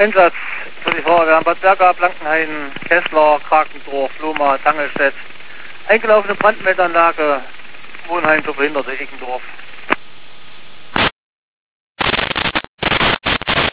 Einsatz für die Feuerwehr Bad Berka, Blankenhain, Kessler, Krakendorf, Lohma, Tangelstedt. Eingelaufene Brandmeldeanlage, Wohnheim für Behinderte, Eckendorf.